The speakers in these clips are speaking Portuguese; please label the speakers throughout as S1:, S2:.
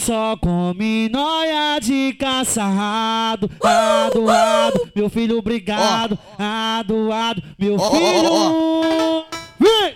S1: Só come nóia de caça, ado, meu filho, obrigado. Ado, meu filho. Vem!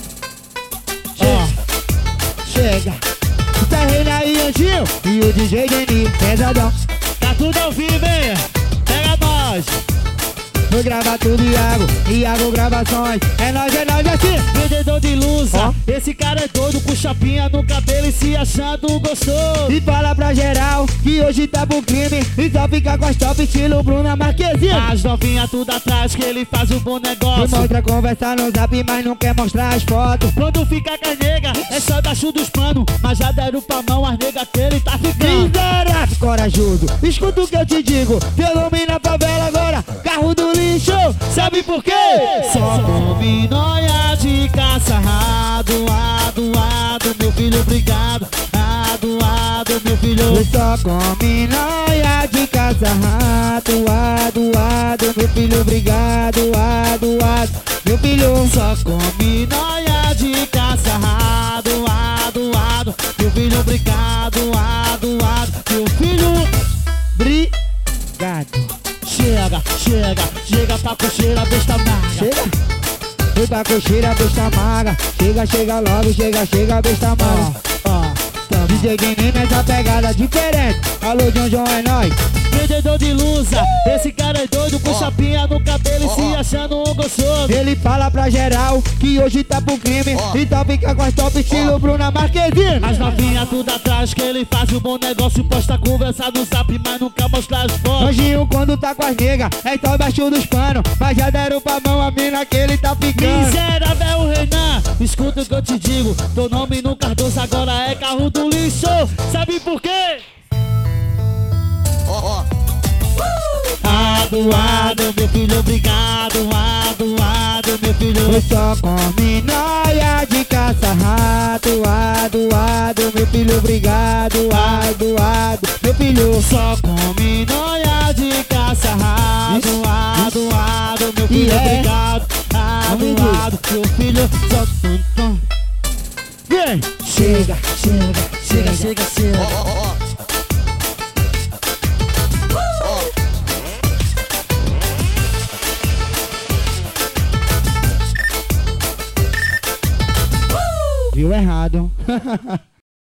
S2: Chega, tá reina aí, Anjinho, e o DJ Denis, pesadão.
S1: Tá tudo ao vivo, hein? Pega nós.
S2: Vou gravar tudo, Iago gravações. É nóis assim.
S1: Vendedor de lusa, esse cara é doido, com chapinha no cabelo e se achando gostoso.
S2: E fala pra geral que hoje tá pro crime, e só fica com as top estilo Bruna Marquezine.
S1: As novinhas tudo atrás que ele faz um bom negócio.
S2: E mostra conversa no zap, mas não quer mostrar as fotos.
S1: Quando fica com a nega, é só dar chu dos panos, mas já deram pra mão as nega que ele tá ficando.
S2: Miserável, corajudo, escuta o que eu te digo. Pelo na favela agora, carro do lixo.
S1: Sabe por quê? Só come nóia de caça, ado, meu filho, obrigado. Ado, meu filho.
S2: Só come nóia de caça, ado, meu filho, obrigado. Ado, meu filho.
S1: Só come nóia de caça, ado, meu filho, obrigado. Ado, meu filho.
S2: Obrigado.
S1: Chega pra cocheira, besta maga.
S2: Chega pra cocheira, besta maga. Chega logo, chega, besta maga. DJ Denis nessa pegada diferente. Alô, John, é nóis.
S1: Vendedor de lusa, esse cara é doido, com chapinha no cabelo e se achando um gostoso.
S2: Ele fala pra geral que hoje tá pro crime, então fica com as top estilo Bruna Marquezine.
S1: As novinhas tudo atrás que ele faz um bom negócio, posta conversa no zap, mas nunca mostra as fotos.
S2: Anjinho quando tá com as nega, é só baixo dos panos, mas já deram pra mão a mina que ele tá ficando.
S1: Miserável Renan, escuta o que eu te digo, teu nome no Cardoso agora é carro do lixo. Sabe por quê? Ado, meu filho, obrigado. Ado, meu filho.
S2: Só come nóia de caça, ado, meu filho, obrigado. Ado, meu filho.
S1: Só come nóia de caça, ado, meu filho, obrigado. Ado, meu filho. Só
S2: Vem!
S1: Chega.
S2: Viu errado.